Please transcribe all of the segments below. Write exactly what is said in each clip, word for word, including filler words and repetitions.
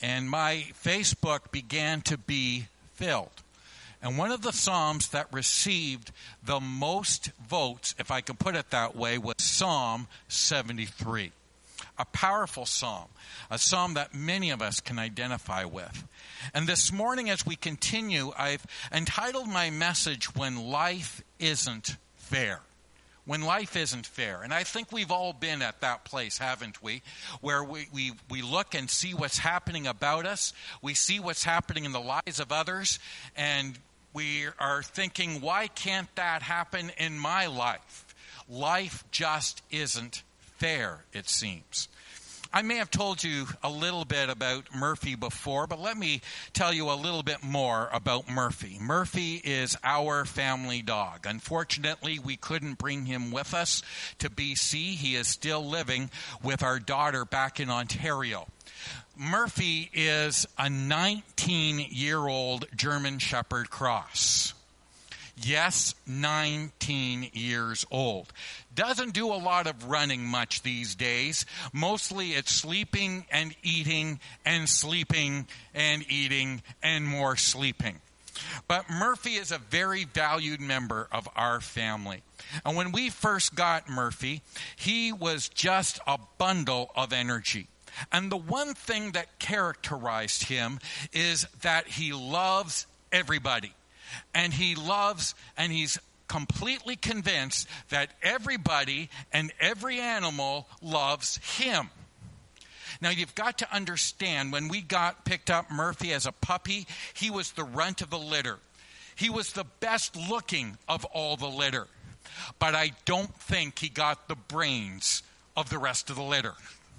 and my Facebook began to be filled. And one of the Psalms that received the most votes, if I can put it that way, was Psalm seventy-three. A powerful psalm, a psalm that many of us can identify with. And this morning as we continue, I've entitled my message, When Life Isn't Fair. When life isn't fair. And I think we've all been at that place, haven't we? Where we, we, we look and see what's happening about us. We see what's happening in the lives of others. And we are thinking, why can't that happen in my life? Life just isn't fair, it seems. I may have told you a little bit about Murphy before, but let me tell you a little bit more about Murphy. Murphy is our family dog. Unfortunately, we couldn't bring him with us to B C. He is still living with our daughter back in Ontario. Murphy is a nineteen-year-old German Shepherd Cross. Yes, nineteen years old. Doesn't do a lot of running much these days. Mostly it's sleeping and eating and sleeping and eating and more sleeping. But Murphy is a very valued member of our family. And when we first got Murphy, he was just a bundle of energy. And the one thing that characterized him is that he loves everybody. And he loves, and he's completely convinced that everybody and every animal loves him. Now, you've got to understand, when we got picked up Murphy as a puppy, he was the runt of the litter. He was the best looking of all the litter. But I don't think he got the brains of the rest of the litter.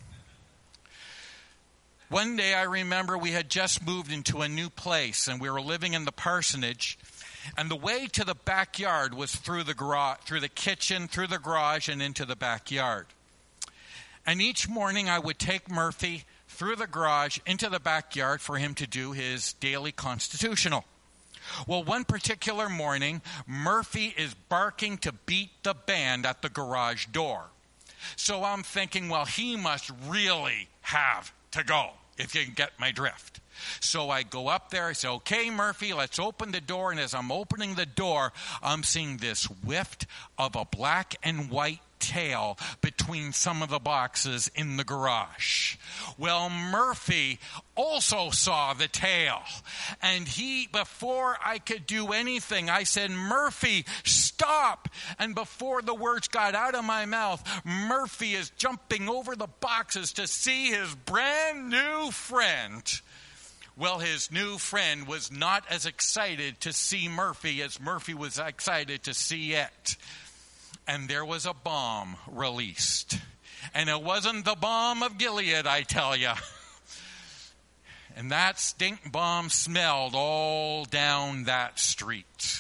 One day I remember we had just moved into a new place and we were living in the parsonage, and the way to the backyard was through the garage, through the kitchen, through the garage, and into the backyard. And each morning I would take Murphy through the garage into the backyard for him to do his daily constitutional. Well, one particular morning, Murphy is barking to beat the band at the garage door. So I'm thinking, well, he must really have to go, if you can get my drift. So I go up there, I say, okay, Murphy, let's open the door. And as I'm opening the door, I'm seeing this whift of a black and white tail between some of the boxes in the garage. Well, Murphy also saw the tail. And he, before I could do anything, I said, Murphy, stop. And before the words got out of my mouth, Murphy is jumping over the boxes to see his brand new friend. Well, his new friend was not as excited to see Murphy as Murphy was excited to see it. And there was a bomb released. And it wasn't the bomb of Gilead, I tell you. And that stink bomb smelled all down that street.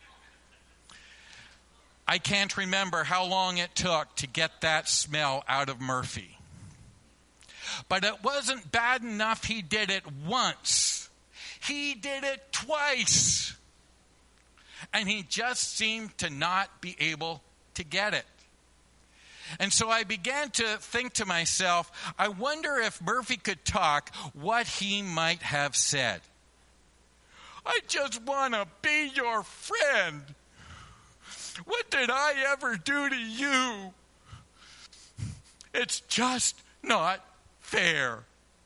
I can't remember how long it took to get that smell out of Murphy. But it wasn't bad enough he did it once. He did it twice. And he just seemed to not be able to get it. And so I began to think to myself, I wonder if Murphy could talk, what he might have said. I just want to be your friend. What did I ever do to you? It's just not fair.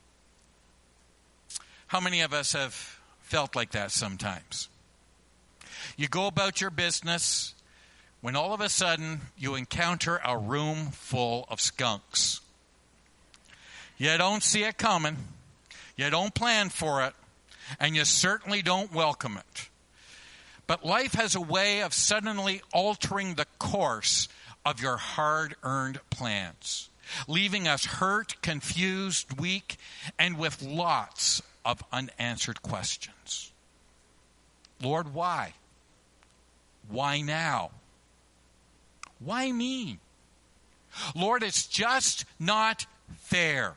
How many of us have felt like that sometimes? You go about your business when all of a sudden you encounter a room full of skunks. You don't see it coming. You don't plan for it. And you certainly don't welcome it. But life has a way of suddenly altering the course of your hard-earned plans, leaving us hurt, confused, weak, and with lots of unanswered questions. Lord, why? Why now? Why me? Lord, it's just not fair.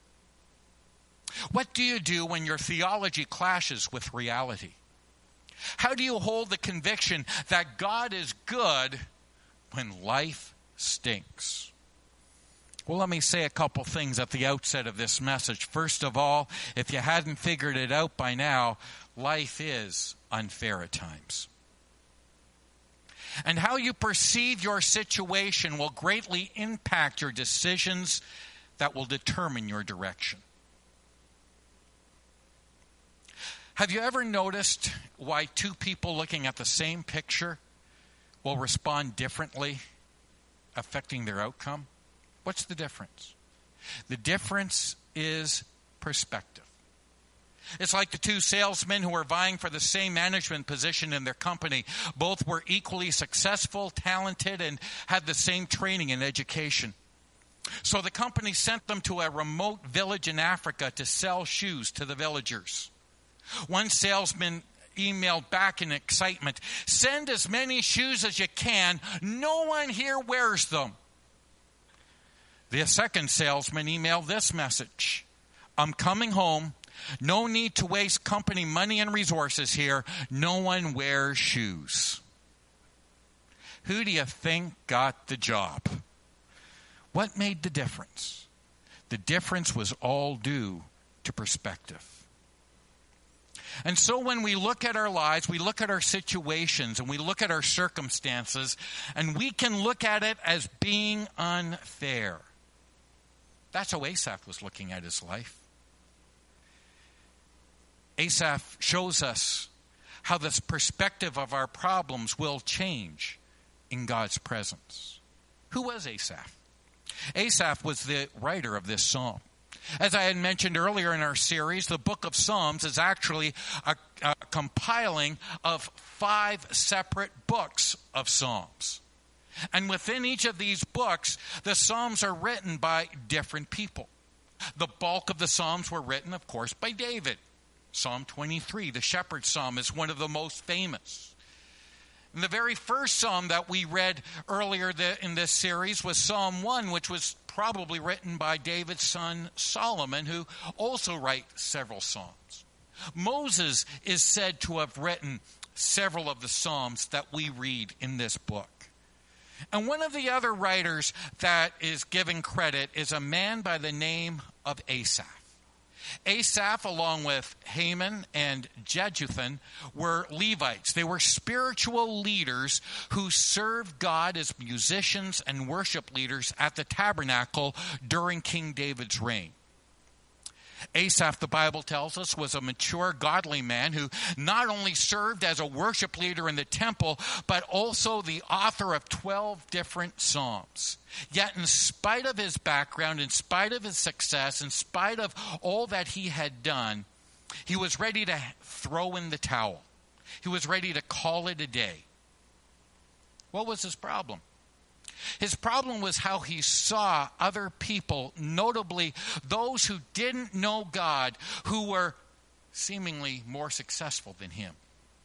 What do you do when your theology clashes with reality? How do you hold the conviction that God is good when life stinks? Well, let me say a couple things at the outset of this message. First of all, if you hadn't figured it out by now, life is unfair at times. And how you perceive your situation will greatly impact your decisions that will determine your direction. Have you ever noticed why two people looking at the same picture will respond differently, affecting their outcome? What's the difference? The difference is perspective. It's like the two salesmen who were vying for the same management position in their company. Both were equally successful, talented, and had the same training and education. So the company sent them to a remote village in Africa to sell shoes to the villagers. One salesman emailed back in excitement, "Send as many shoes as you can. No one here wears them." The second salesman emailed this message, "I'm coming home. No need to waste company money and resources here. No one wears shoes." Who do you think got the job? What made the difference? The difference was all due to perspective. And so when we look at our lives, we look at our situations, and we look at our circumstances, and we can look at it as being unfair. That's how Asaph was looking at his life. Asaph shows us how this perspective of our problems will change in God's presence. Who was Asaph? Asaph was the writer of this psalm. As I had mentioned earlier in our series, the book of Psalms is actually a, a compiling of five separate books of Psalms. And within each of these books, the Psalms are written by different people. The bulk of the Psalms were written, of course, by David. Psalm twenty-three, the Shepherd's Psalm, is one of the most famous. And the very first psalm that we read earlier in this series was Psalm one, which was probably written by David's son Solomon, who also writes several psalms. Moses is said to have written several of the psalms that we read in this book. And one of the other writers that is given credit is a man by the name of Asaph. Asaph, along with Heman and Jeduthun, were Levites. They were spiritual leaders who served God as musicians and worship leaders at the tabernacle during King David's reign. Asaph, the Bible tells us, was a mature, godly man who not only served as a worship leader in the temple, but also the author of twelve different psalms. Yet in spite of his background, in spite of his success, in spite of all that he had done, he was ready to throw in the towel. He was ready to call it a day. What was his problem? His problem was how he saw other people, notably those who didn't know God, who were seemingly more successful than him.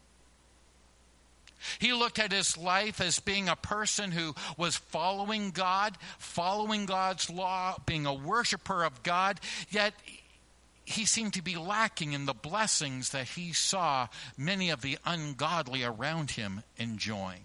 He looked at his life as being a person who was following God, following God's law, being a worshiper of God, yet he seemed to be lacking in the blessings that he saw many of the ungodly around him enjoying.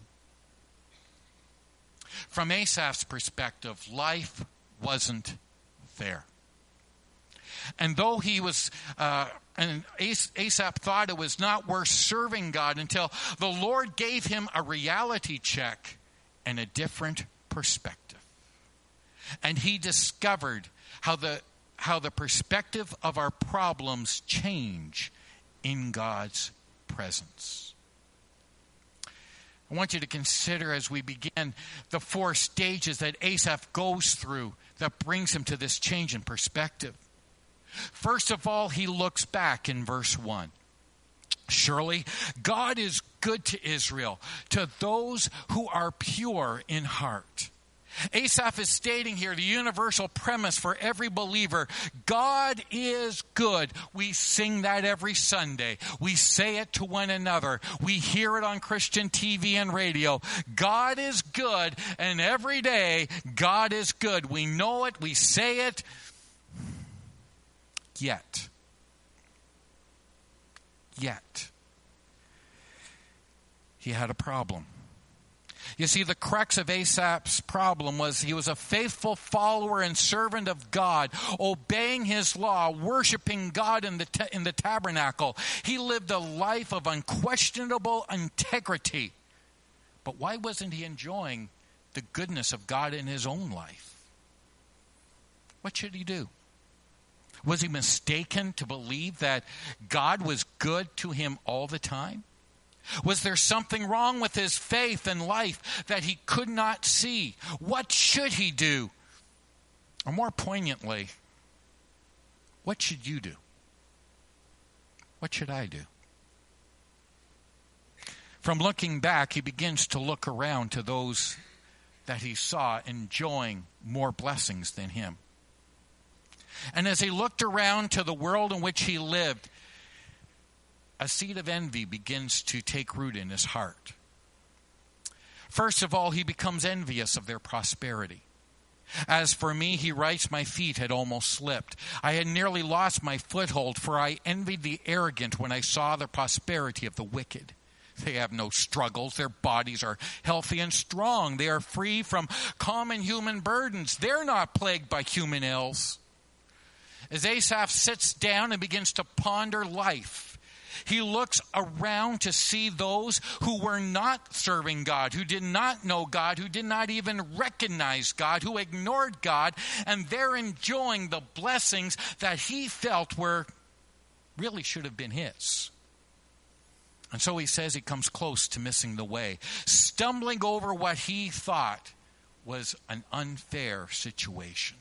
From Asaph's perspective, life wasn't fair. And though he was, uh, and Asaph thought it was not worth serving God until the Lord gave him a reality check and a different perspective. And he discovered how the, how the perspective of our problems change in God's presence. I want you to consider as we begin the four stages that Asaph goes through that brings him to this change in perspective. First of all, he looks back in verse one. Surely God is good to Israel, to those who are pure in heart. Asaph is stating here the universal premise for every believer. God is good. We sing that every Sunday. We say it to one another. We hear it on Christian T V and radio. God is good, and every day God is good. We know it. We say it. Yet, yet, he had a problem. You see, the crux of Asaph's problem was he was a faithful follower and servant of God, obeying his law, worshiping God in the ta- in the tabernacle. He lived a life of unquestionable integrity. But why wasn't he enjoying the goodness of God in his own life? What should he do? Was he mistaken to believe that God was good to him all the time? Was there something wrong with his faith and life that he could not see? What should he do? Or more poignantly, what should you do? What should I do? From looking back, he begins to look around to those that he saw enjoying more blessings than him. And as he looked around to the world in which he lived, a seed of envy begins to take root in his heart. First of all, he becomes envious of their prosperity. As for me, he writes, my feet had almost slipped. I had nearly lost my foothold, for I envied the arrogant when I saw the prosperity of the wicked. They have no struggles. Their bodies are healthy and strong. They are free from common human burdens. They're not plagued by human ills. As Asaph sits down and begins to ponder life, he looks around to see those who were not serving God, who did not know God, who did not even recognize God, who ignored God, and they're enjoying the blessings that he felt were really should have been his. And so he says he comes close to missing the way, stumbling over what he thought was an unfair situation.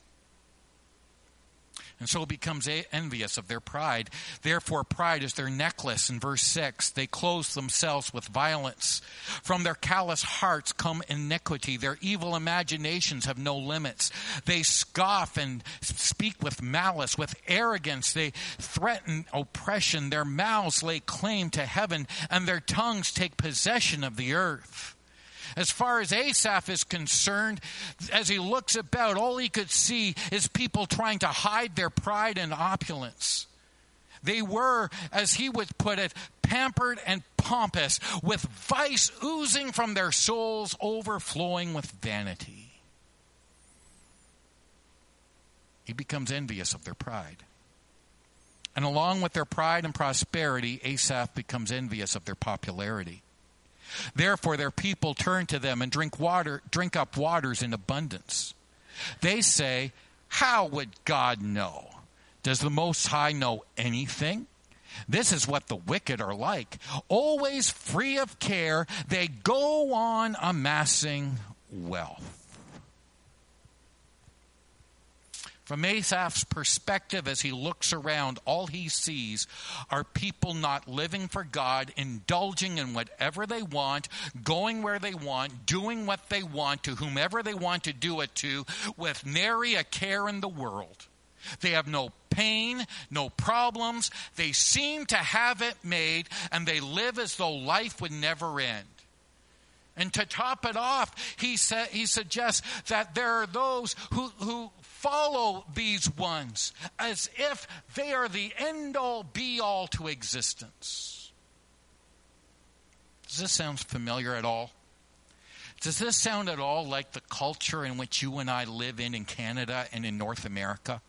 And so becomes envious of their pride. Therefore, pride is their necklace. In verse six, they clothe themselves with violence. From their callous hearts come iniquity. Their evil imaginations have no limits. They scoff and speak with malice, with arrogance. They threaten oppression. Their mouths lay claim to heaven, and their tongues take possession of the earth. As far as Asaph is concerned, as he looks about, all he could see is people trying to hide their pride and opulence. They were, as he would put it, pampered and pompous, with vice oozing from their souls, overflowing with vanity. He becomes envious of their pride. And along with their pride and prosperity, Asaph becomes envious of their popularity. Therefore, their people turn to them and drink water, drink up waters in abundance. They say, how would God know? Does the Most High know anything? This is what the wicked are like. Always free of care, they go on amassing wealth. From Asaph's perspective, as he looks around, all he sees are people not living for God, indulging in whatever they want, going where they want, doing what they want to whomever they want to do it to, with nary a care in the world. They have no pain, no problems. They seem to have it made, and they live as though life would never end. And to top it off, he sa- he suggests that there are those who, who follow these ones as if they are the end-all, be-all to existence. Does this sound familiar at all? Does this sound at all like the culture in which you and I live in in Canada and in North America?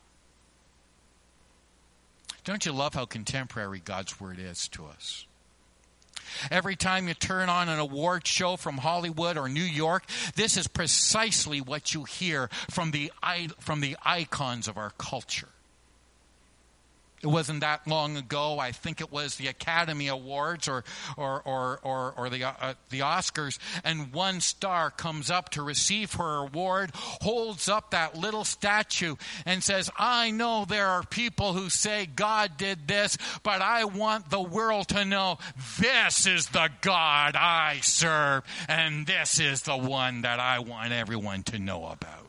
Don't you love how contemporary God's Word is to us? Every time you turn on an award show from Hollywood or New York, this is precisely what you hear from the from the icons of our culture. It wasn't that long ago. I think it was the Academy Awards or or or or, or the uh, the Oscars, and one star comes up to receive her award, holds up that little statue, and says, "I know there are people who say God did this, but I want the world to know this is the God I serve, and this is the one that I want everyone to know about."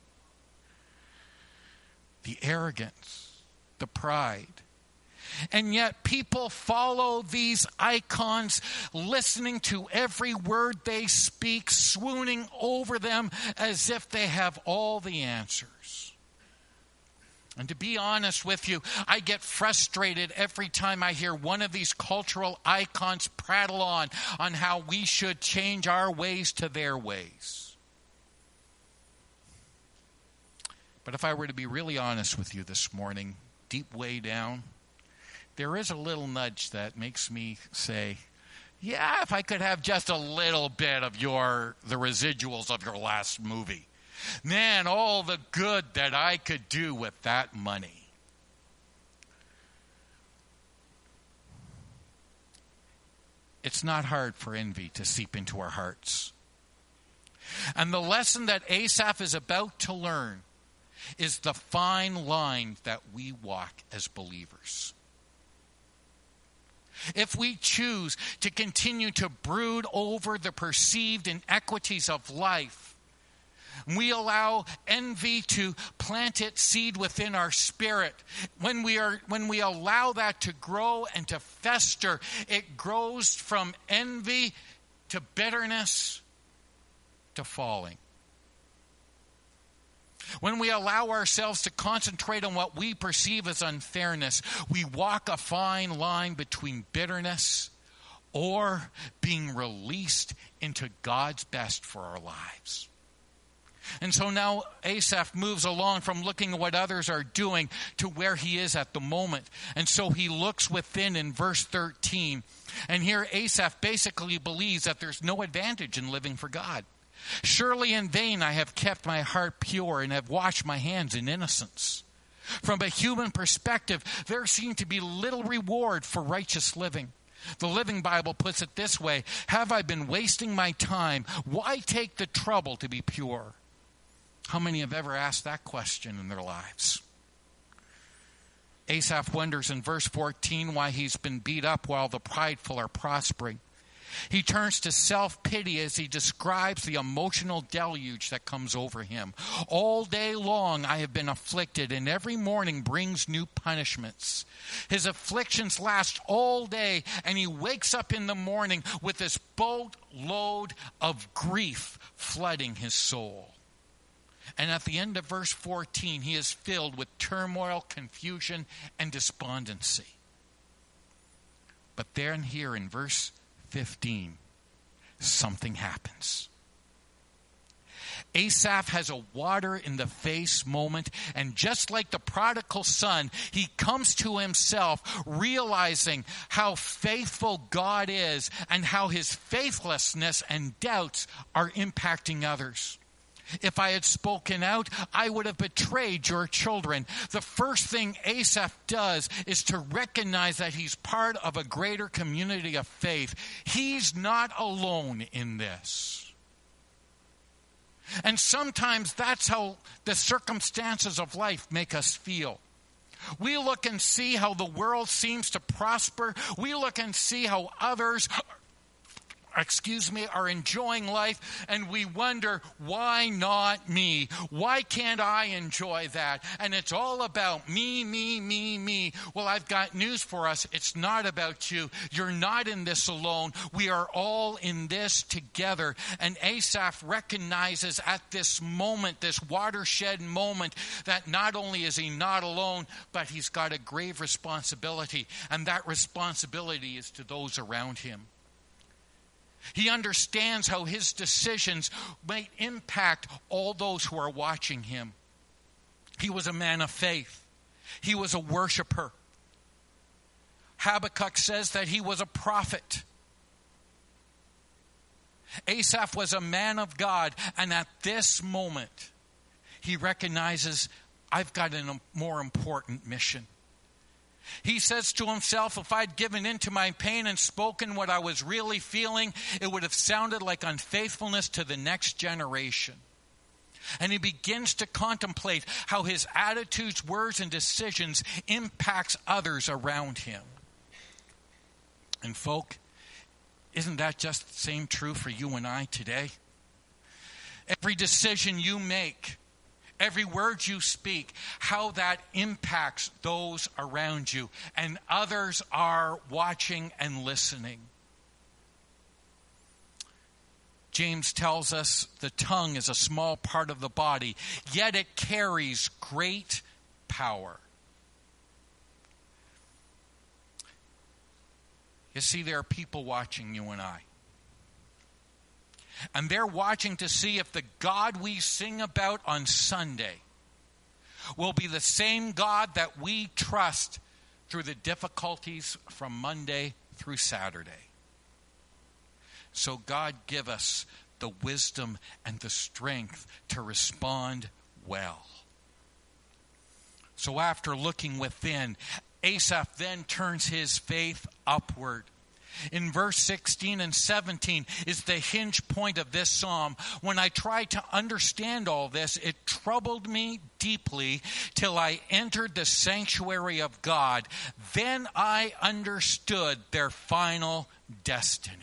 The arrogance, the pride. And yet people follow these icons, listening to every word they speak, swooning over them as if they have all the answers. And to be honest with you, I get frustrated every time I hear one of these cultural icons prattle on, on how we should change our ways to their ways. But if I were to be really honest with you this morning, deep way down, there is a little nudge that makes me say, yeah, if I could have just a little bit of your, the residuals of your last movie. Man, all the good that I could do with that money. It's not hard for envy to seep into our hearts. And the lesson that Asaph is about to learn is the fine line that we walk as believers. If we choose to continue to brood over the perceived inequities of life, we allow envy to plant its seed within our spirit. When we are, when we allow that to grow and to fester, it grows from envy to bitterness to falling. When we allow ourselves to concentrate on what we perceive as unfairness, we walk a fine line between bitterness or being released into God's best for our lives. And so now Asaph moves along from looking at what others are doing to where he is at the moment. And so he looks within in verse thirteen. And here Asaph basically believes that there's no advantage in living for God. Surely in vain I have kept my heart pure and have washed my hands in innocence. From a human perspective, there seemed to be little reward for righteous living. The Living Bible puts it this way: have I been wasting my time? Why take the trouble to be pure? How many have ever asked that question in their lives? Asaph wonders in verse fourteen why he's been beat up while the prideful are prospering. He turns to self-pity as he describes the emotional deluge that comes over him. All day long I have been afflicted, and every morning brings new punishments. His afflictions last all day, and he wakes up in the morning with this boatload of grief flooding his soul. And at the end of verse fourteen, he is filled with turmoil, confusion, and despondency. But then here in verse fifteen, something happens. Asaph has a water in the face moment, and just like the prodigal son, he comes to himself realizing how faithful God is and how his faithlessness and doubts are impacting others. If I had spoken out, I would have betrayed your children. The first thing Asaph does is to recognize that he's part of a greater community of faith. He's not alone in this. And sometimes that's how the circumstances of life make us feel. We look and see how the world seems to prosper. We look and see how others excuse me, are enjoying life, and we wonder, why not me? Why can't I enjoy that? And it's all about me, me, me, me. Well, I've got news for us. It's not about you. You're not in this alone. We are all in this together. And Asaph recognizes at this moment, this watershed moment, that not only is he not alone, but he's got a grave responsibility. And that responsibility is to those around him. He understands how his decisions may impact all those who are watching him. He was a man of faith. He was a worshiper. Habakkuk says that he was a prophet. Asaph was a man of God, and at this moment, he recognizes, I've got a more important mission. He says to himself, if I'd given in to my pain and spoken what I was really feeling, it would have sounded like unfaithfulness to the next generation. And he begins to contemplate how his attitudes, words, and decisions impacts others around him. And folk, isn't that just the same true for you and I today? Every decision you make, every word you speak, how that impacts those around you. And others are watching and listening. James tells us the tongue is a small part of the body, yet it carries great power. You see, there are people watching you and I. And they're watching to see if the God we sing about on Sunday will be the same God that we trust through the difficulties from Monday through Saturday. So God, give us the wisdom and the strength to respond well. So after looking within, Asaph then turns his faith upward. In verse sixteen and seventeen is the hinge point of this psalm. When I tried to understand all this, it troubled me deeply till I entered the sanctuary of God. Then I understood their final destiny.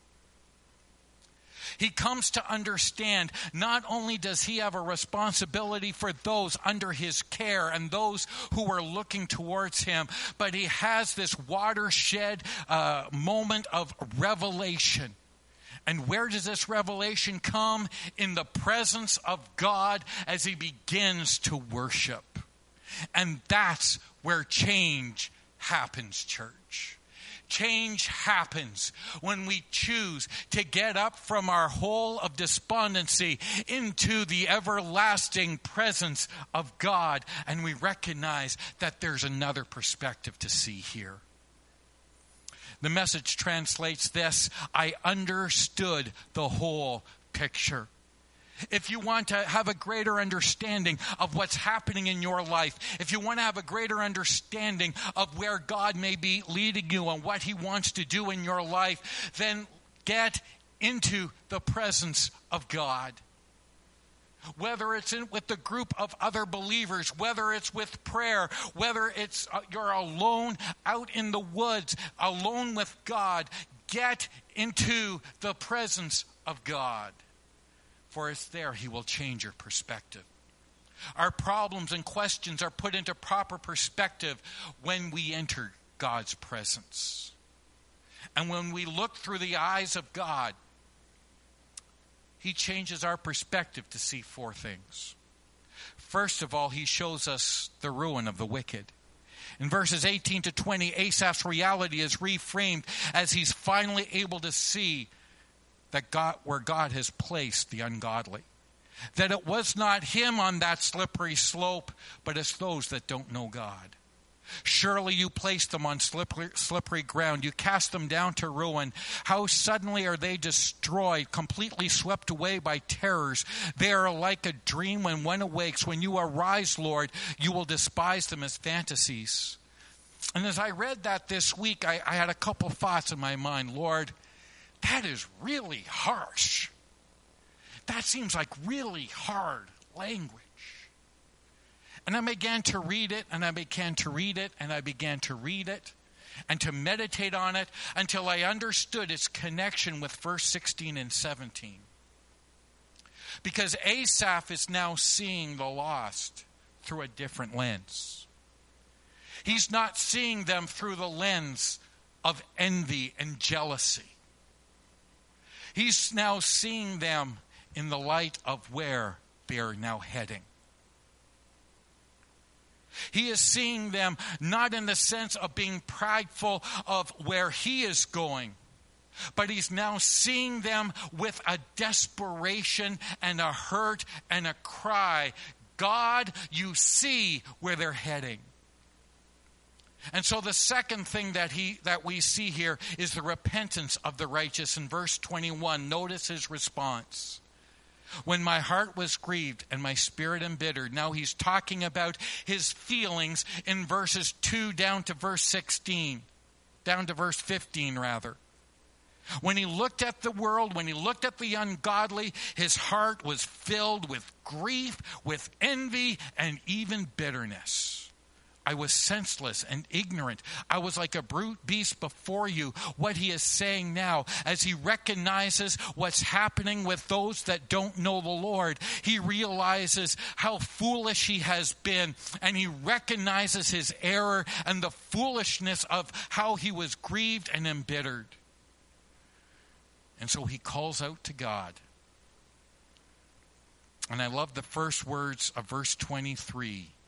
He comes to understand not only does he have a responsibility for those under his care and those who are looking towards him, but he has this watershed uh, moment of revelation. And where does this revelation come? In the presence of God as he begins to worship. And that's where change happens, church. Change happens when we choose to get up from our hole of despondency into the everlasting presence of God, and we recognize that there's another perspective to see here. The Message translates this: I understood the whole picture. If you want to have a greater understanding of what's happening in your life, if you want to have a greater understanding of where God may be leading you and what he wants to do in your life, then get into the presence of God. Whether it's in, with the group of other believers, whether it's with prayer, whether it's uh, you're alone out in the woods, alone with God, get into the presence of God. For it's there he will change your perspective. Our problems and questions are put into proper perspective when we enter God's presence. And when we look through the eyes of God, he changes our perspective to see four things. First of all, he shows us the ruin of the wicked. In verses eighteen to twenty, Asaph's reality is reframed as he's finally able to see that God, where God has placed the ungodly. That it was not him on that slippery slope, but it's those that don't know God. Surely you placed them on slippery, slippery ground. You cast them down to ruin. How suddenly are they destroyed, completely swept away by terrors. They are like a dream when one awakes. When you arise, Lord, you will despise them as fantasies. And as I read that this week, I, I had a couple thoughts in my mind. Lord, that is really harsh. That seems like really hard language. And I began to read it, and I began to read it, and I began to read it, and to meditate on it until I understood its connection with verse sixteen and seventeen. Because Asaph is now seeing the lost through a different lens. He's not seeing them through the lens of envy and jealousy. He's now seeing them in the light of where they are now heading. He is seeing them not in the sense of being prideful of where he is going, but he's now seeing them with a desperation and a hurt and a cry. God, you see where they're heading. And so the second thing that he that we see here is the repentance of the righteous. In verse twenty-one, notice his response. When my heart was grieved and my spirit embittered. Now he's talking about his feelings in verses two down to verse sixteen. Down to verse fifteen, rather. When he looked at the world, when he looked at the ungodly, his heart was filled with grief, with envy, and even bitterness. I was senseless and ignorant. I was like a brute beast before you. What he is saying now, as he recognizes what's happening with those that don't know the Lord, he realizes how foolish he has been, and he recognizes his error and the foolishness of how he was grieved and embittered. And so he calls out to God. And I love the first words of verse twenty-three.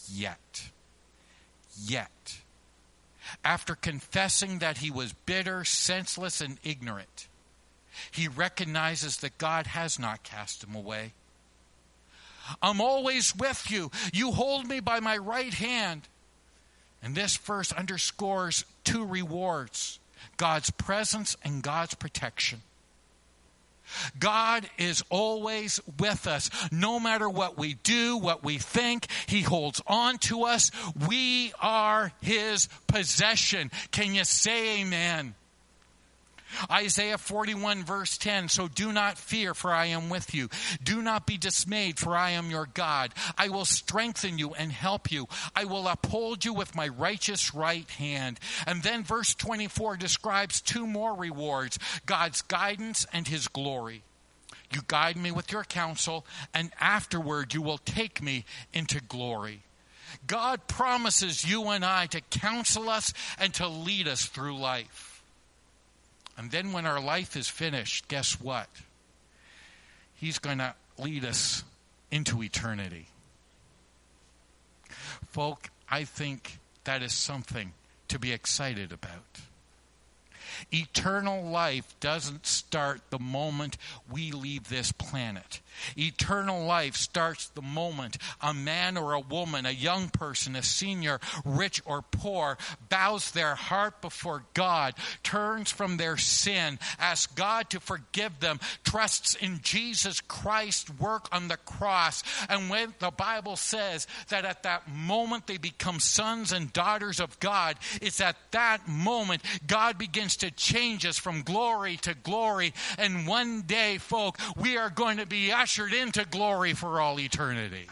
yet. Yet. After confessing that he was bitter, senseless, and ignorant, he recognizes that God has not cast him away. I'm always with you. You hold me by my right hand. And this verse underscores two rewards: God's presence and God's protection. God is always with us. No matter what we do, what we think, he holds on to us. We are his possession. Can you say amen? Isaiah forty-one verse ten, so do not fear, for I am with you. Do not be dismayed, for I am your God. I will strengthen you and help you. I will uphold you with my righteous right hand. And then verse twenty-four describes two more rewards: God's guidance and his glory. You guide me with your counsel, and afterward you will take me into glory. God promises you and I to counsel us and to lead us through life. And then when our life is finished, guess what? He's going to lead us into eternity. Folk, I think that is something to be excited about. Eternal life doesn't start the moment we leave this planet. Eternal life starts the moment a man or a woman, a young person, a senior, rich or poor, bows their heart before God, turns from their sin, asks God to forgive them, trusts in Jesus Christ's work on the cross. And when the Bible says that at that moment they become sons and daughters of God, it's at that moment God begins to change us from glory to glory. And one day, folk, we are going to be ushered into glory for all eternity.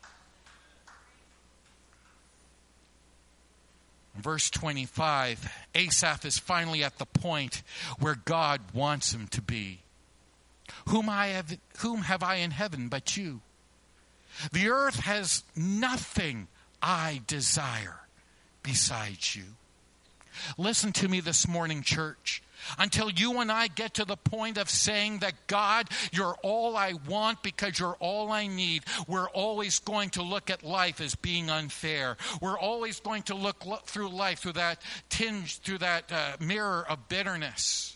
Verse twenty-five, Asaph is finally at the point where God wants him to be. Whom I have, whom have I in heaven but you? The earth has nothing I desire besides you. Listen to me this morning, church. Until you and I get to the point of saying that, God, you're all I want because you're all I need, we're always going to look at life as being unfair. We're always going to look, look through life through that tinge, through that uh, mirror of bitterness.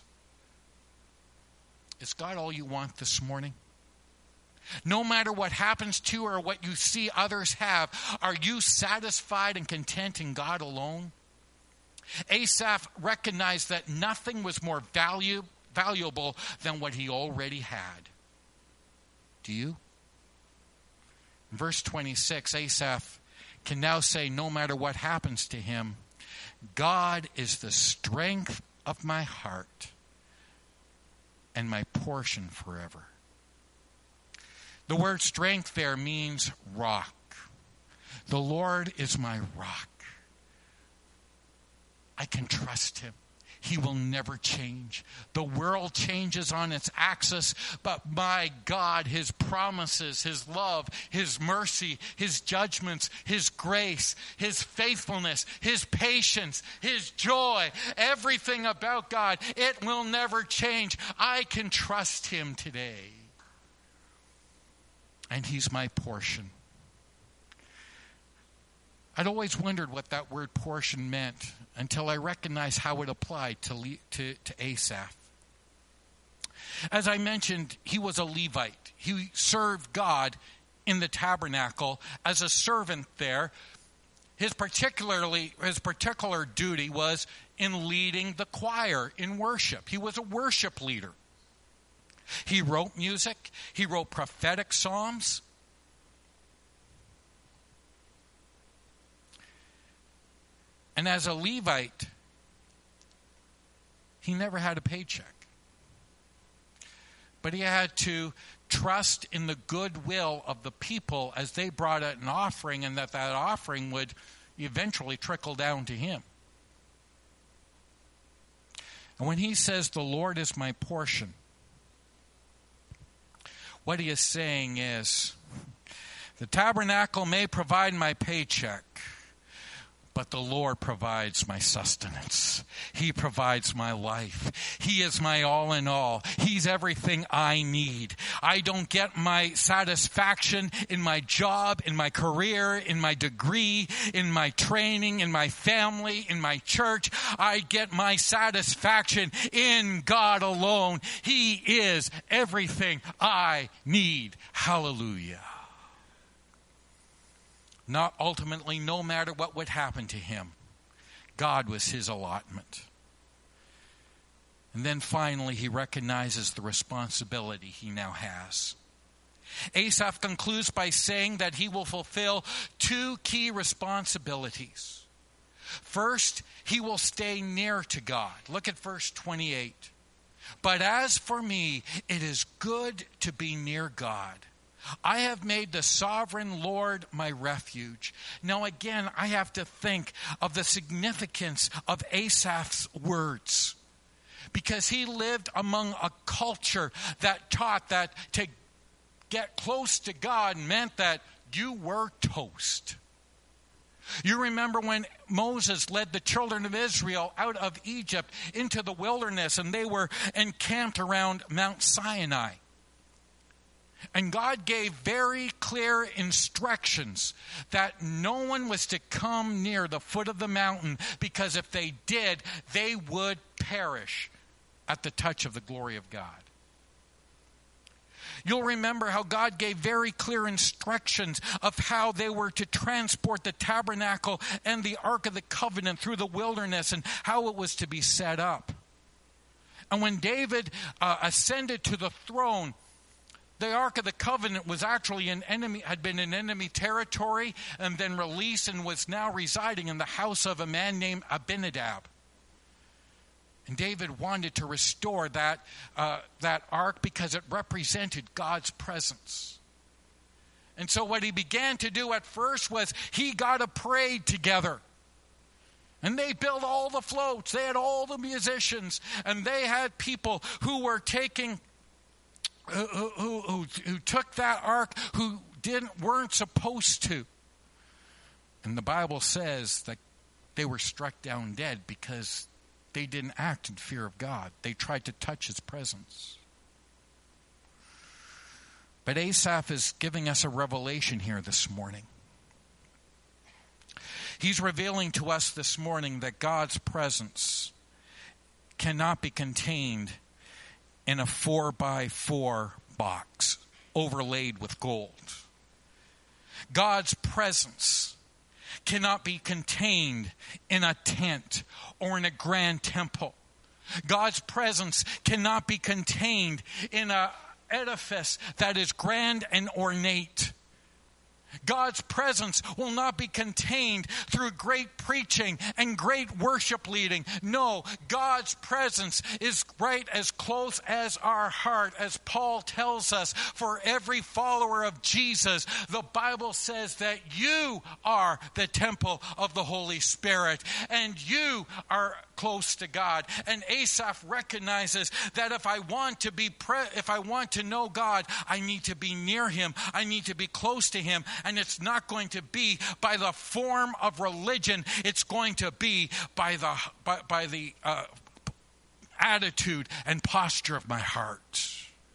Is God all you want this morning? No matter what happens to or what you see others have, are you satisfied and content in God alone? Asaph recognized that nothing was more value, valuable than what he already had. Do you? In verse twenty-six, Asaph can now say, no matter what happens to him, God is the strength of my heart and my portion forever. The word strength there means rock. The Lord is my rock. I can trust him. He will never change. The world changes on its axis, but my God, his promises, his love, his mercy, his judgments, his grace, his faithfulness, his patience, his joy, everything about God, it will never change. I can trust him today. And he's my portion. I'd always wondered what that word portion meant until I recognized how it applied to, Le- to, to Asaph. As I mentioned, he was a Levite. He served God in the tabernacle as a servant there. His particularly his particular duty was in leading the choir in worship. He was a worship leader. He wrote music. He wrote prophetic psalms. And as a Levite, he never had a paycheck. But he had to trust in the goodwill of the people as they brought out an offering, and that that offering would eventually trickle down to him. And when he says, the Lord is my portion, what he is saying is, the tabernacle may provide my paycheck, but the Lord provides my sustenance. He provides my life. He is my all in all. He's everything I need. I don't get my satisfaction in my job, in my career, in my degree, in my training, in my family, in my church. I get my satisfaction in God alone. He is everything I need. Hallelujah. Not ultimately, no matter what would happen to him, God was his allotment. And then finally, he recognizes the responsibility he now has. Asaph concludes by saying that he will fulfill two key responsibilities. First, he will stay near to God. Look at verse twenty-eight. But as for me, it is good to be near God. I have made the sovereign Lord my refuge. Now again, I have to think of the significance of Asaph's words, because he lived among a culture that taught that to get close to God meant that you were toast. You remember when Moses led the children of Israel out of Egypt into the wilderness, and they were encamped around Mount Sinai. And God gave very clear instructions that no one was to come near the foot of the mountain, because if they did, they would perish at the touch of the glory of God. You'll remember how God gave very clear instructions of how they were to transport the tabernacle and the Ark of the Covenant through the wilderness and how it was to be set up. And when David uh, ascended to the throne, the Ark of the Covenant was actually an enemy, had been in enemy territory and then released and was now residing in the house of a man named Abinadab. And David wanted to restore that, uh, that ark because it represented God's presence. And so what he began to do at first was he got a parade together. And they built all the floats. They had all the musicians. And they had people who were taking, who, who, who, who took that ark who didn't, weren't supposed to. And the Bible says that they were struck down dead because they didn't act in fear of God. They tried to touch his presence. But Asaph is giving us a revelation here this morning. He's revealing to us this morning that God's presence cannot be contained in a four by four box overlaid with gold. God's presence cannot be contained in a tent or in a grand temple. God's presence cannot be contained in an edifice that is grand and ornate. God's presence will not be contained through great preaching and great worship leading. No, God's presence is right as close as our heart, as Paul tells us. For every follower of Jesus, the Bible says that you are the temple of the Holy Spirit, and you are close to God. And Asaph recognizes that if I want to be pre- if I want to know God, I need to be near him. I need to be close to him. And it's not going to be by the form of religion. It's going to be by the by, by the uh, attitude and posture of my heart.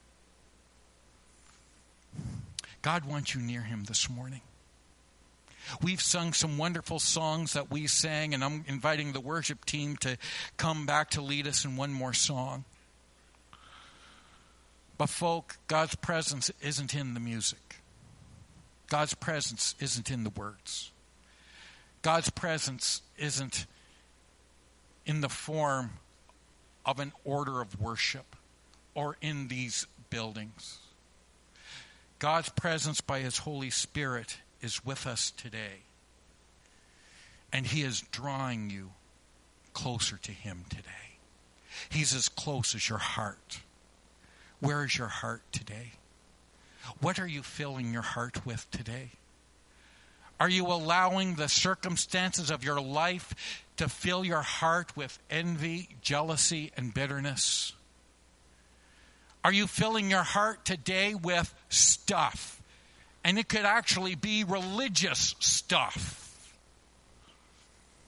God wants you near him this morning. We've sung some wonderful songs that we sang, and I'm inviting the worship team to come back to lead us in one more song. But folk, God's presence isn't in the music. God's presence isn't in the words. God's presence isn't in the form of an order of worship or in these buildings. God's presence by his Holy Spirit is with us today. And he is drawing you closer to him today. He's as close as your heart. Where is your heart today? What are you filling your heart with today? Are you allowing the circumstances of your life to fill your heart with envy, jealousy, and bitterness? Are you filling your heart today with stuff? And it could actually be religious stuff.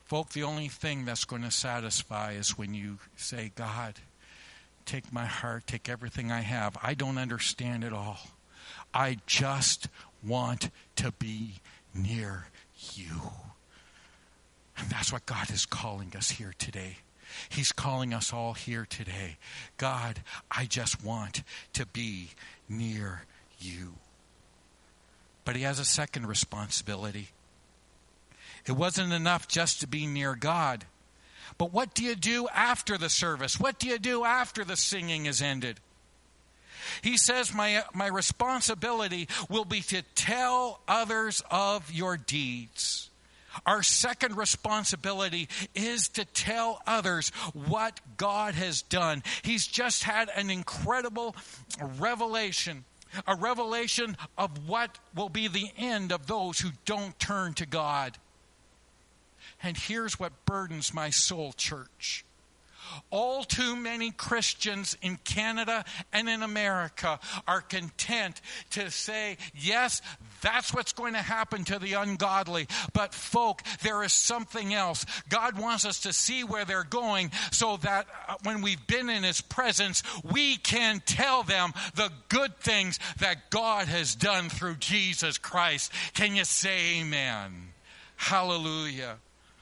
Folk, the only thing that's going to satisfy is when you say, God, take my heart, take everything I have. I don't understand it all. I just want to be near you. And that's what God is calling us here today. He's calling us all here today. God, I just want to be near you. But he has a second responsibility. It wasn't enough just to be near God. But what do you do after the service? What do you do after the singing is ended? He says, my, my responsibility will be to tell others of your deeds. Our second responsibility is to tell others what God has done. He's just had an incredible revelation, a revelation of what will be the end of those who don't turn to God. And here's what burdens my soul, church. All too many Christians in Canada and in America are content to say, yes, that's what's going to happen to the ungodly. But folk, there is something else. God wants us to see where they're going so that when we've been in his presence, we can tell them the good things that God has done through Jesus Christ. Can you say amen? Hallelujah.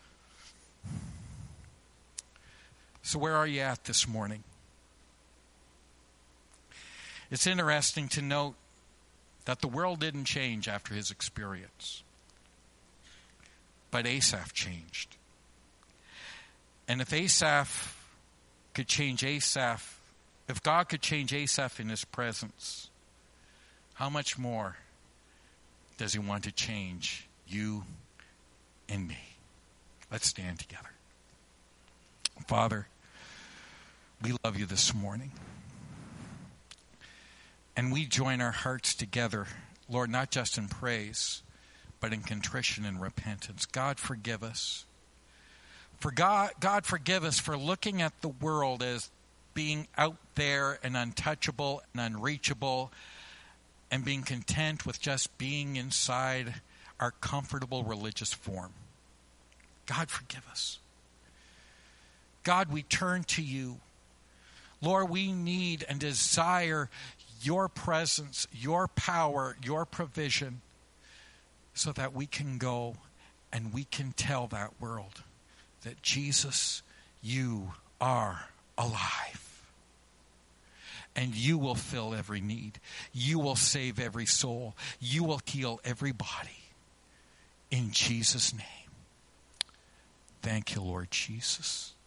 So where are you at this morning? It's interesting to note that the world didn't change after his experience. But Asaph changed. And if Asaph could change Asaph, if God could change Asaph in his presence, how much more does he want to change you and me? Let's stand together. Father, we love you this morning. And we join our hearts together, Lord, not just in praise, but in contrition and repentance. God, forgive us. For God, God, forgive us for looking at the world as being out there and untouchable and unreachable, and being content with just being inside our comfortable religious form. God, forgive us. God, we turn to you. Lord, we need and desire your presence, your power, your provision, so that we can go and we can tell that world that Jesus, you are alive. And you will fill every need. You will save every soul. You will heal every body. In Jesus' name. Thank you, Lord Jesus.